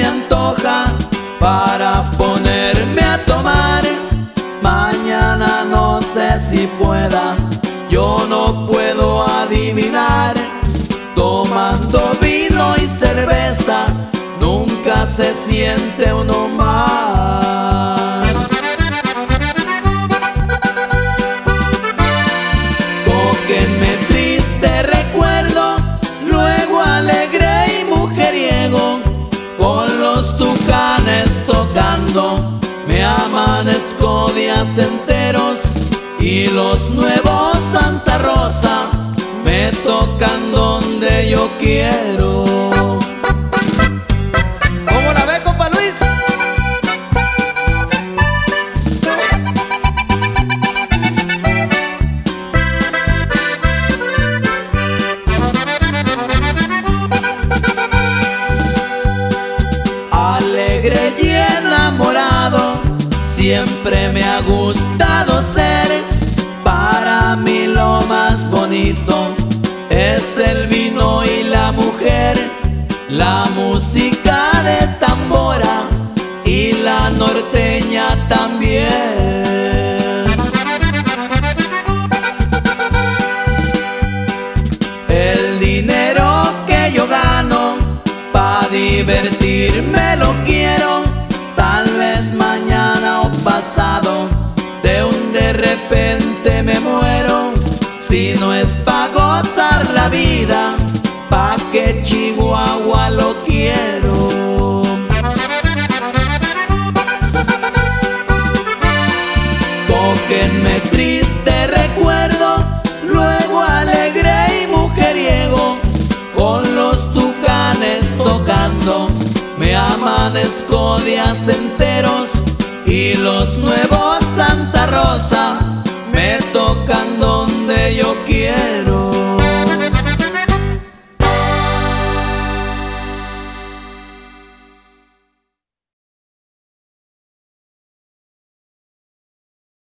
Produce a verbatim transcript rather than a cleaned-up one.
antoja para ponerme a tomar. Mañana no sé si pueda, yo no puedo adivinar. Tomando vino y cerveza nunca se siente uno mal. Tóquenme triste recuerdo, luego alegre y mujeriego, con los tucanes tocando me amanezco días enteros, y los nuevos Santa Rosa me tocan donde yo quiero. ¿Cómo la ve, compa Luis? Alegre y enamorado, siempre me ha gustado ser. Para mí lo más bonito es el vino y la mujer, la música de tambora y la norteña también. El dinero que yo gano pa' divertirme lo quiero, tal vez mañana o pasado de un de repente me muero. Si no es pa' gozar la vida, pa' que Chihuahua lo quiero. Tóquenme triste recuerdo, luego alegre y mujeriego, con los tucanes tocando me amanezco días enteros, y los nuevos Santa Rosa me tocan donde yo